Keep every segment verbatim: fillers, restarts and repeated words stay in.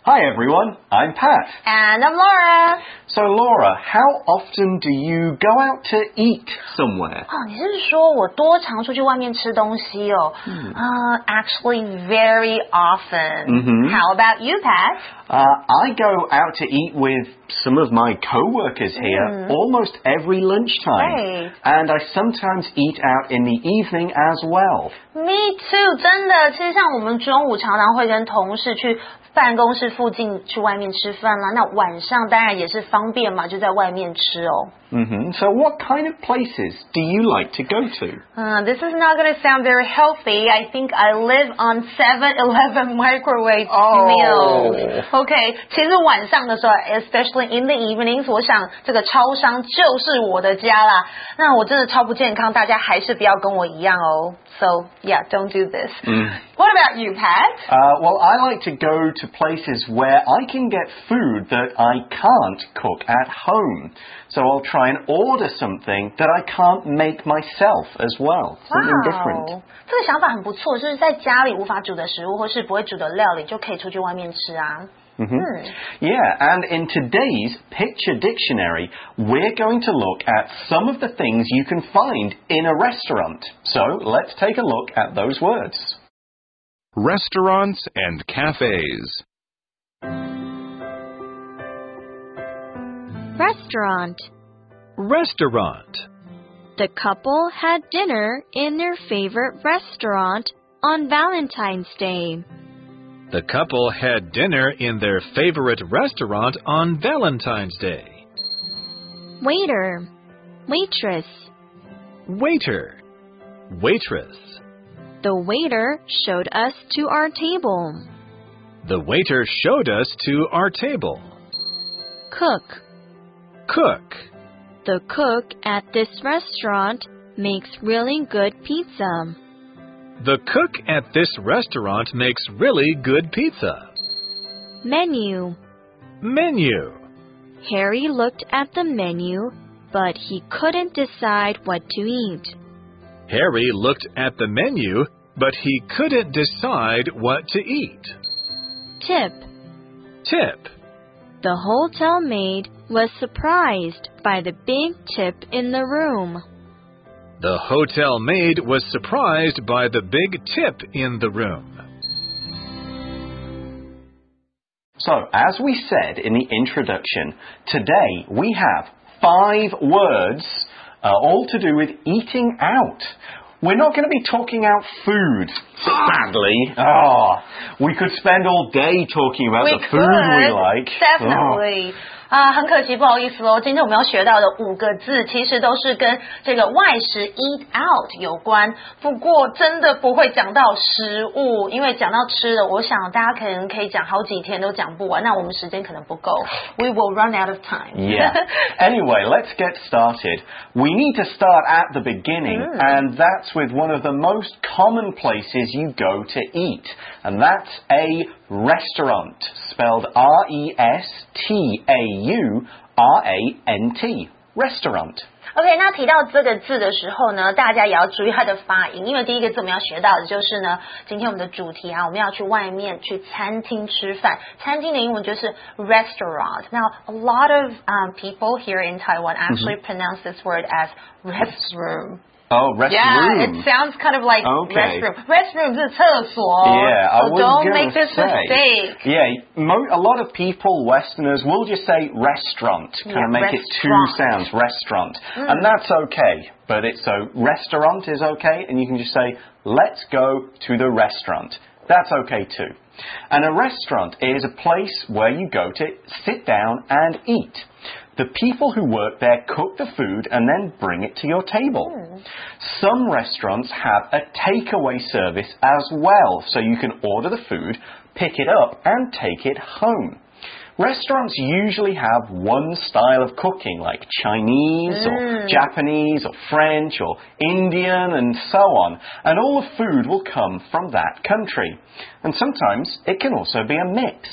Hi everyone, I'm Pat. And I'm Laura. So Laura, how often do you go out to eat somewhere? 哦，你是说我多常出去外面吃东西哦？嗯、uh, actually, very often. Mm-hmm. How about you, Pat? Uh, I go out to eat with some of my co-workers here mm. almost every lunchtime. Right. And I sometimes eat out in the evening as well. Me too, 真的。其实像我们中午常常会跟同事去办公室附近去外面吃饭啦，那晚上当然也是方便嘛，就在外面吃哦。 Mm-hmm. So what kind of places do you like to go to? Uh, this is not going to sound very healthy. I think I live on seven eleven microwave oh. meals. Okay, 其实晚上的时候 especially in the evenings, 我想这个超商就是我的家啦。那我真的超不健康，大家还是不要跟我一样哦。So, yeah, don't do this. Mm. What about you, Pat? Uh, well, I like to go to places where I can get food that I can't cook at home. So I'll try and order something that I can't make myself as well. Something different. 这个想法很不错，就是在家里无法煮的食物或是不会煮的料理，就可以出去外面吃啊。 Mm-hmm. Hmm. Yeah, and in today's Picture Dictionary, we're going to look at some of the things you can find in a restaurant. So let's take a look at those words. Restaurants and cafes. Restaurant. Restaurant. The couple had dinner in their favorite restaurant on Valentine's Day. The couple had dinner in their favorite restaurant on Valentine's Day. Waiter. Waitress. Waiter. Waitress. The waiter showed us to our table. The waiter showed us to our table. Cook. Cook. The cook at this restaurant makes really good pizza. The cook at this restaurant makes really good pizza. Menu. Menu. Harry looked at the menu, but he couldn't decide what to eat. Harry looked at the menu, but he couldn't decide what to eat. Tip. Tip. The hotel maid was surprised by the big tip in the room. The hotel maid was surprised by the big tip in the room. So, as we said in the introduction, today we have five words, uh, all to do with eating out. We're not going to be talking out food, sadly. Oh, we could spend all day talking about we the could, food we like. Definitely. Oh. 啊，很可惜，不好意思喽。今天我们要学到的五个字，其实都是跟这个外食 eat out 有关。不过真的不会讲到食物，因为讲到吃的，我想大家可能可以讲好几天都讲不完。那我们时间可能不够。We will run out of time. Yeah. Anyway, let's get started. We need to start at the beginning, mm. and that's with one of the most common places you go to eat, and that's a restaurant, spelled R E S T A U R A N T, restaurant. OK, 那提到这个字的时候呢，大家也要注意它的发音，因为第一个字我们要学到的就是呢，今天我们的主题啊，我们要去外面去餐厅吃饭，餐厅的英文就是 restaurant. Now, a lot of um, people here in Taiwan actually mm-hmm. pronounce this word as restroom. Oh, restroom. Yeah, it sounds kind of like okay. restroom. Restroom 是厕所. Yeah, I so was don't gonna make this say, mistake. Yeah, mo a lot of people, Westerners, will just say restaurant, kind yeah, of make restaurant. it two sounds, restaurant. Mm. And that's okay, but it's so restaurant is okay, and you can just say, let's go to the restaurant. That's okay too. And a restaurant is a place where you go to sit down and eat. The people who work there cook the food and then bring it to your table. Mm. Some restaurants have a takeaway service as well, so you can order the food, pick it up, and take it home. Restaurants usually have one style of cooking, like Chinese mm. or Japanese or French or Indian and so on, and all the food will come from that country. And sometimes it can also be a mix.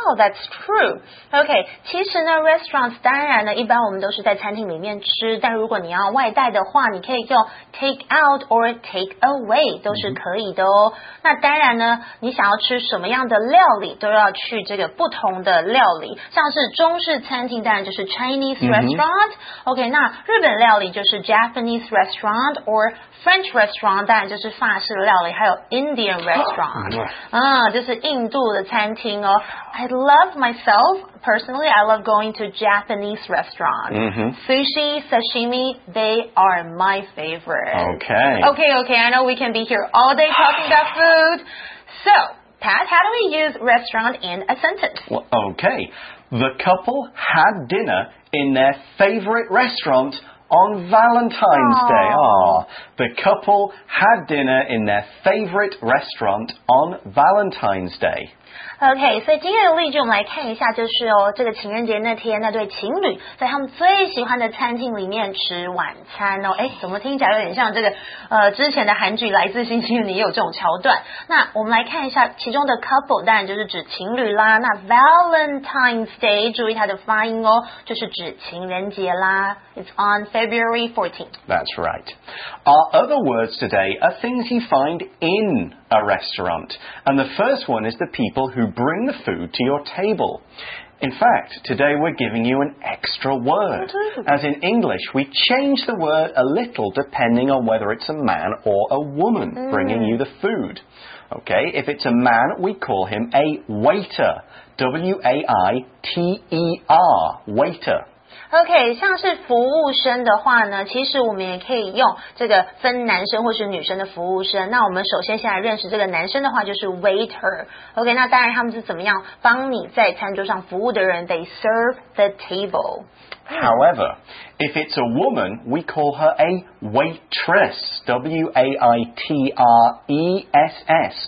Oh, that's true. OK， 其实呢 ，restaurants 当然呢，一般我们都是在餐厅里面吃，但如果你要外带的话，你可以用 take out or take away 都是可以的哦。那当然呢，你想要吃什么样的料理，都要去这个不同的料理，像是中式餐厅，当然就是 Chinese restaurant。OK， 那日本料理就是 Japanese restaurant or French restaurant， 当然就是法式料理，还有 Indian restaurant， 啊，就是印度的餐厅哦。I love myself personally. I love going to Japanese restaurants. Mm-hmm. Sushi, sashimi, they are my favorite. Okay. Okay, okay. I know we can be here all day talking about food. So, Pat, how do we use restaurant in a sentence? Well, okay. The couple had dinner in their favorite restaurant on Valentine's Aww. Day. Ah, the couple had dinner in their favorite restaurant on Valentine's Day. OK， 所以今天的例句我们来看一下，就是哦，这个情人节那天，那对情侣在他们最喜欢的餐厅里面吃晚餐哦。哎，怎么听起来有点像这个呃之前的韩剧《来自星星的你》也有这种桥段。那我们来看一下其中的 couple， 当然就是指情侣啦。那 Valentine's Day， 注意它的发音哦，就是指情人节啦。It's on February fourteenth. That's right. Our other words today are things you find in a restaurant. And the first one is the people who bring the food to your table. In fact, today we're giving you an extra word. As in English, we change the word a little depending on whether it's a man or a woman mm. bringing you the food. Okay, if it's a man, we call him a waiter. W A I T E R, waiter. OK， 像是服务生的话呢，其实我们也可以用这个分男生或是女生的服务生。那我们首先先来认识这个男生的话，就是 waiter。OK， 那当然他们是怎么样帮你在餐桌上服务的人 ？They serve the table. However, if it's a woman, we call her a waitress. W A I T R E S S,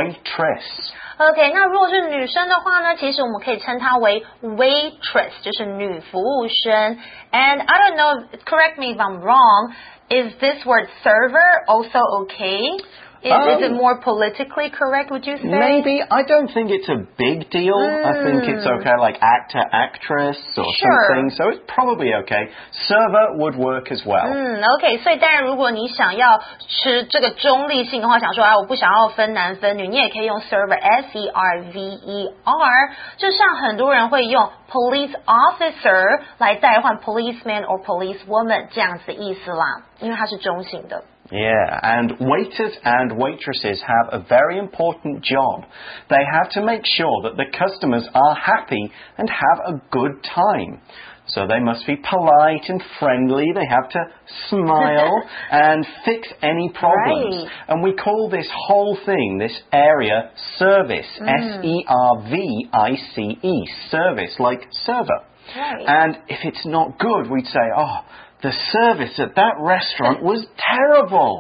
waitress.OK， 那如果是女生的话呢，其实我们可以称她为 waitress， 就是女服务生。And I don't know, correct me if I'm wrong, is this word server also okay? Is, um, is it more politically correct, would you say? Maybe. I don't think it's a big deal. Mm. I think it's okay, like actor, actress or sure. something. So it's probably okay. Server would work as well. 嗯 OK， 所以当然如果你想要吃这个中立性的话，想说啊，我不想要分男分女，你也可以用 server S E R V E R， 就像很多人会用 police officer 来代换 policeman or policewoman 这样子的意思啦，因为它是中性的。 Yeah, and waiters and waitresses have a very important job. They have to make sure that the customers are happy and have a good time. So they must be polite and friendly. They have to smile and fix any problems. Right. And we call this whole thing, this area, service. Mm. S E R V I C E. Service, like server. Right. And if it's not good, we'd say, oh, the service at that restaurant was terrible.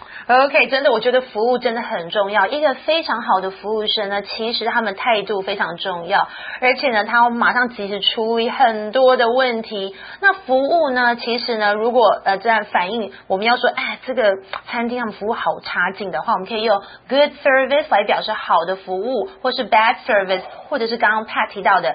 OK， 真的，我觉得服务真的很重要。一个非常好的服务生呢，其实他们态度非常重要，而且呢，他马上及时处理很多的问题。那服务呢，其实呢，如果呃这样反映我们要说，哎，这个餐厅他们服务好差劲的话，我们可以用 good service 来表示好的服务，或是 bad service， 或者是刚刚 Pat 提到的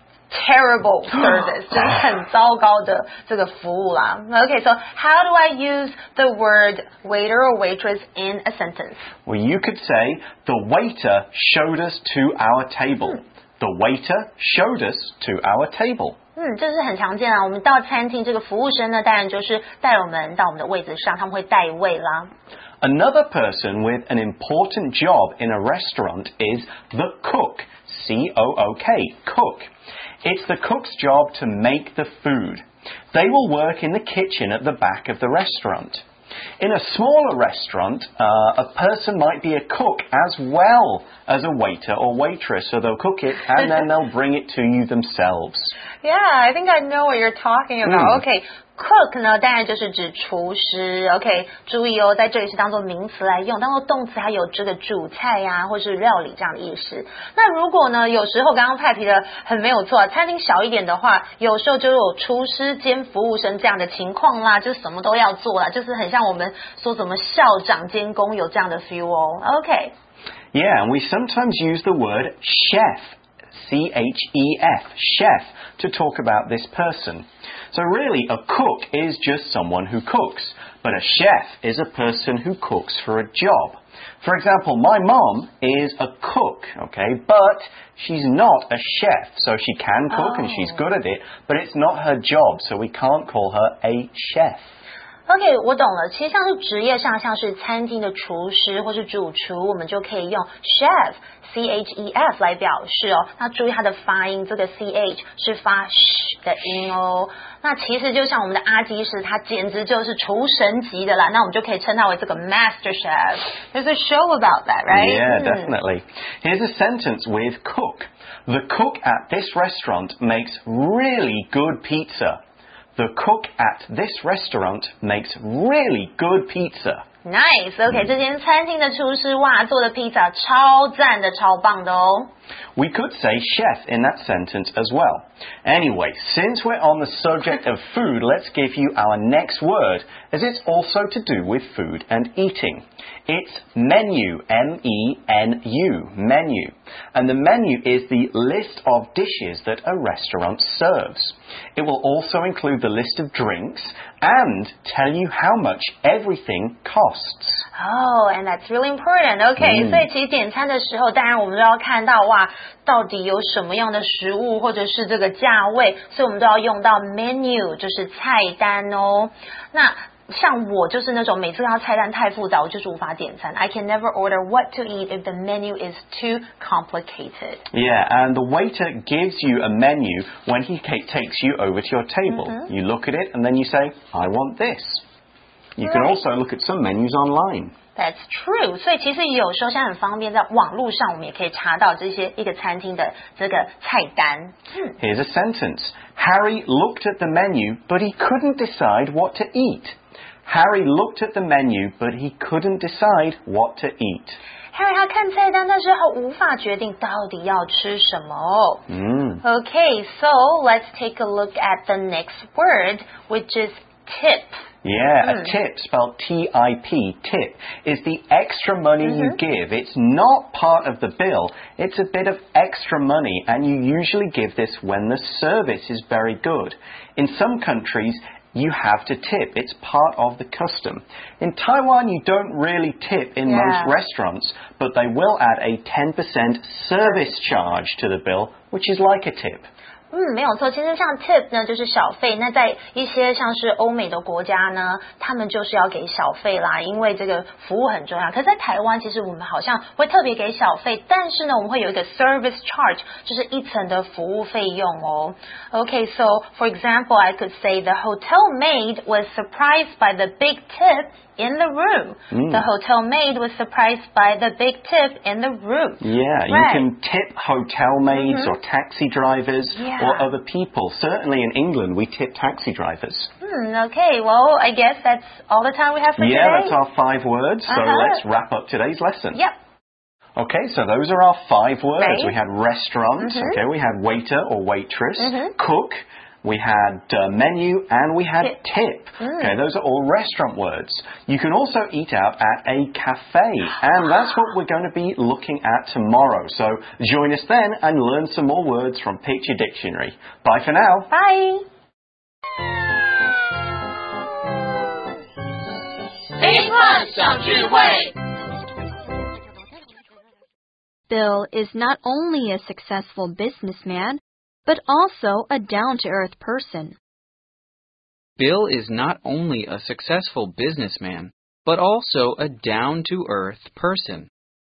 terrible service 就是很糟糕的这个服务啦。Okay, so how do I use the word waiter or waitress in a sentence? Well, you could say, the waiter showed us to our table. Hmm. The waiter showed us to our table. 嗯，这是很常见啊。我们到餐厅，这个服务生呢，当然就是带我们到我们的位置上，他们会带位啦。 Another person with an important job in a restaurant is the cook. C O O K, cook. It's the cook's job to make the food. They will work in the kitchen at the back of the restaurant. In a smaller restaurant, uh, a person might be a cook as well as a waiter or waitress, so they'll cook it and then they'll bring it to you themselves. Yeah, I think I know what you're talking about. Mm. Okay, cook 呢，当然就是指厨师。OK， 注意哦，在这里是当做名词来用，当做动词还有这个煮菜呀、啊，或是料理这样的意思。那如果呢，有时候刚刚派提的很没有错，餐厅小一点的话，有时候就有厨师兼服务生这样的情况啦，就什么都要做啦，就是很像我们说什么校长兼工友这样的 feel 哦。OK。 Yeah, and we sometimes use the word chef. C H E F, chef, to talk about this person. So really, a cook is just someone who cooks, but a chef is a person who cooks for a job. For example, my mom is a cook, okay, but she's not a chef, so she can cook oh. and she's good at it, but it's not her job, so we can't call her a chef. OK， 我懂了。其实像是职业上，像是餐厅的厨师或是主厨，我们就可以用 chef C H E F 来表示哦。那注意它的发音，这个 C H 是发 sh 的音哦。那其实就像我们的阿基师，他简直就是厨神级的啦。那我们就可以称他为这个 Master Chef. There's a show about that, right? Yeah, mm. definitely. Here's a sentence with cook. The cook at this restaurant makes really good pizza. The cook at this restaurant makes really good pizza. Nice. OK， 这间餐厅的厨师哇做的披萨超赞的，超棒的哦。 We could say chef in that sentence as well. Anyway, since we're on the subject of food, let's give you our next word, as it's also to do with food and eating. It's menu, M E N U, menu. And the menu is the list of dishes that a restaurant serves. It will also include the list of drinks and tell you how much everything costs. Oh, and that's really important. OK，、嗯、所以其实点餐的时候，当然我们都要看到哇，到底有什么样的食物或者是这个价位，所以我们都要用到 menu， 就是菜单哦。那像我就是那种每次要菜单太复杂，我就是无法点餐。I can never order what to eat if the menu is too complicated. Yeah, and the waiter gives you a menu when he takes you over to your table. Mm-hmm. You look at it and then you say, I want this. You right. can also look at some menus online. That's true. 所以其实有时候现在很方便，在网络上我们也可以查到这些一个餐厅的这个菜单。嗯 Here's a sentence. Harry looked at the menu, but he couldn't decide what to eat. Harry looked at the menu, but he couldn't decide what to eat. Harry 他看菜单，但是他无法决定到底要吃什么哦。 Mm. Okay, so let's take a look at the next word, which is tip. Yeah, mm. a tip, spelled T I P, tip, is the extra money mm-hmm. you give. It's not part of the bill. It's a bit of extra money, and you usually give this when the service is very good. In some countries, you have to tip. It's part of the custom. In Taiwan, you don't really tip in yeah. most restaurants, but they will add a ten percent service charge to the bill, which is like a tip. 嗯，没有错。其实像 tip 呢，就是小费。那在一些像是欧美的国家呢，他们就是要给小费啦，因为这个服务很重要。可是在台湾，其实我们好像会特别给小费，但是呢，我们会有一个 service charge， 就是一层的服务费用哦。Okay, so for example, I could say the hotel maid was surprised by the big tip in the room. Mm. The hotel maid was surprised by the big tip in the room. Yeah, right. You can tip hotel maids mm-hmm. or taxi drivers yeah. or other people. Certainly in England, we tip taxi drivers. Hmm, okay, well, I guess that's all the time we have for yeah, today. Yeah, that's our five words, so uh-huh. let's wrap up today's lesson. Yep. Okay, so those are our five words. Right. We had restaurant, mm-hmm. okay, we had waiter or waitress, mm-hmm. cook, we had uh, menu, and we had tip. tip. Mm. Okay, those are all restaurant words. You can also eat out at a cafe, and that's what we're going to be looking at tomorrow. So join us then and learn some more words from Picture Dictionary. Bye for now. Bye. Bill is not only a successful businessman, but also a down-to-earth person. Bill is not only a successful businessman, but also a down-to-earth person.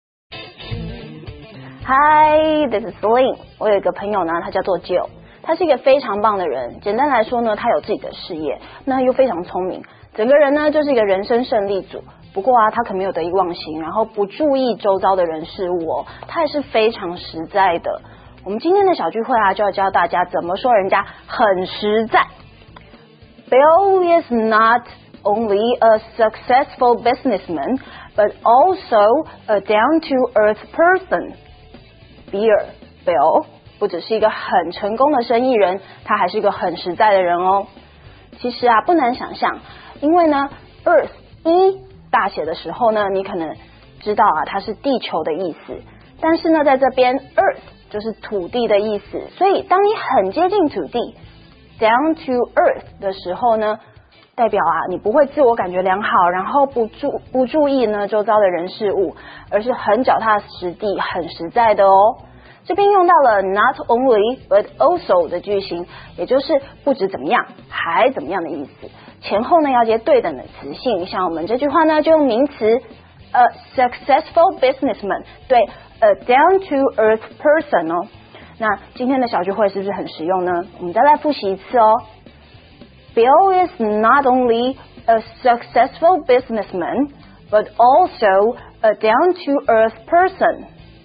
Hi, this is Celine. 我有一个朋友呢，他叫做 Jill。他是一个非常棒的人。简单来说呢，他有自己的事业，那又非常聪明，整个人呢就是一个人生胜利组。不过啊，他可没有得意忘形，然后不注意周遭的人事物哦。他也是非常实在的。我们今天的小聚会啊，就要教大家怎么说人家很实在。Bill is not only a successful businessman, but also a down-to-earth person. Bill, Bill 不只是一个很成功的生意人，他还是一个很实在的人哦。其实啊，不难想象，因为呢 ，Earth 一大写的时候呢，你可能知道啊，它是地球的意思。但是呢，在这边 Earth 就是土地的意思。所以当你很接近土地 down to earth 的时候呢，代表啊你不会自我感觉良好，然后不注不注意呢周遭的人事物，而是很脚踏实地，很实在的哦。这边用到了 not only but also 的句型，也就是不止怎么样还怎么样的意思。前后呢要接对等的词性，像我们这句话呢就用名词 a successful businessman 对 a down to earth person 哦。那今天的小句会是不是很实用呢？我们再来复习一次哦。Bill is not only a successful businessman but also a down to earth person.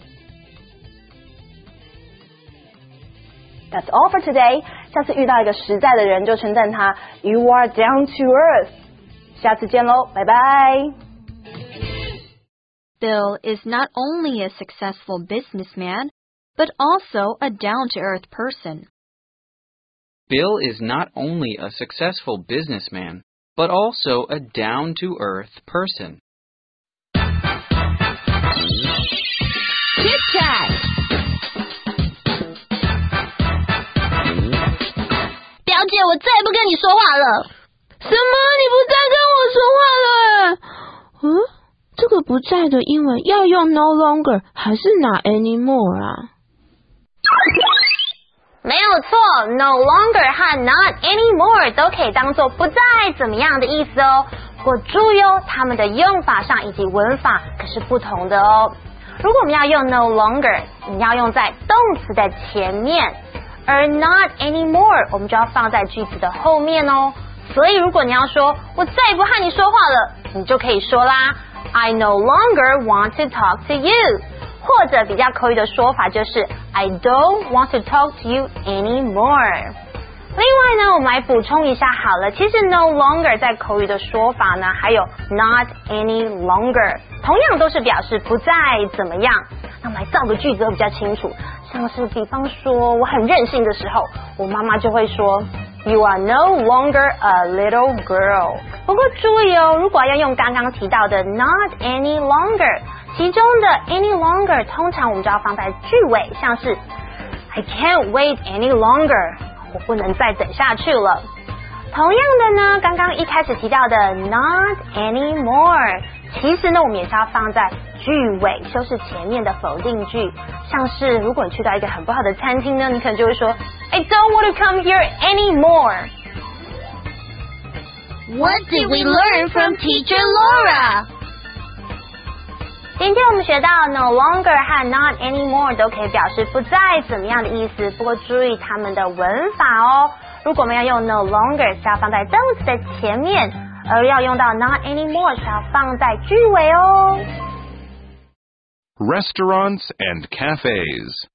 That's all for today. 下次遇到一个实在的人就称赞他 You are down to earth. 下次见喽，拜拜。 Bill is not only a successful businessman, but also a down-to-earth person. Bill is not only a successful businessman, but also a down-to-earth person. Chit Chat. 表姐，我再也不跟你说话了。 什么？你不再跟我说话了？嗯，这个不在的英文要用 no longer 还是 not anymore 啊？ 没有错 ，no longer 和 not anymore 都可以当做不再怎么样的意思哦。不过注意哦，它们的用法上以及文法可是不同的哦。如果我们要用 no longer， 你要用在动词的前面，而 not anymore 我们就要放在句子的后面哦。所以如果你要说我再也不和你说话了，你就可以说啦 I no longer want to talk to you。或者比较口语的说法就是 I don't want to talk to you anymore。 另外呢，我们来补充一下好了，其实 no longer 在口语的说法呢，还有 not any longer， 同样都是表示不再怎么样。那我们来造个句子会比较清楚，像是比方说我很任性的时候，我妈妈就会说 You are no longer a little girl。 不过注意哦，如果要用刚刚提到的 not any longer，其中的 any longer 通常我们就要放在句尾，像是 I can't wait any longer， 我不能再等下去了。同样的呢，刚刚一开始提到的 not anymore， 其实呢我们也是要放在句尾，修饰前面的否定句，像是如果你去到一个很不好的餐厅呢，你可能就会说 I don't want to come here anymore。 What did we learn from Teacher Laura? 今天我们学到 no longer 和 not anymore 都可以表示不再怎么样的意思，不过注意它们的文法哦。如果我们要用 no longer 是要放在动词的前面，而要用到 not anymore 是要放在句尾哦。 Restaurants and cafes.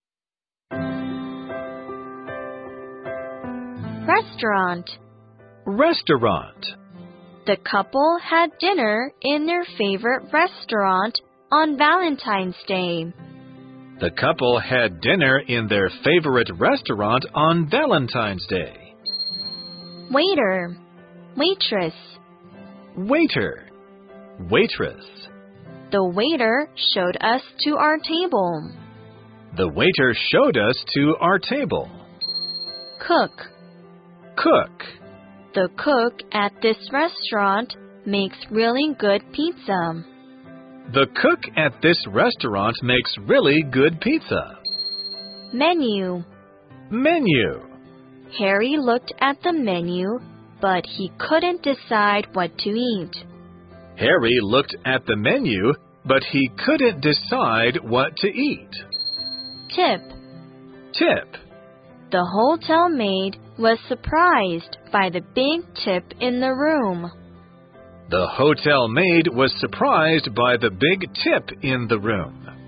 Restaurant. Restaurant. The couple had dinner in their favorite restaurant on Valentine's Day. The couple had dinner in their favorite restaurant on Valentine's Day. Waiter. Waitress. Waiter. Waitress. The waiter showed us to our table. The waiter showed us to our table. Cook. Cook. The cook at this restaurant makes really good pizza. The cook at this restaurant makes really good pizza. Menu. Menu. Harry looked at the menu, but he couldn't decide what to eat. Harry looked at the menu, but he couldn't decide what to eat. Tip. Tip. The hotel maid was surprised by the big tip in the room. The hotel maid was surprised by the big tip in the room.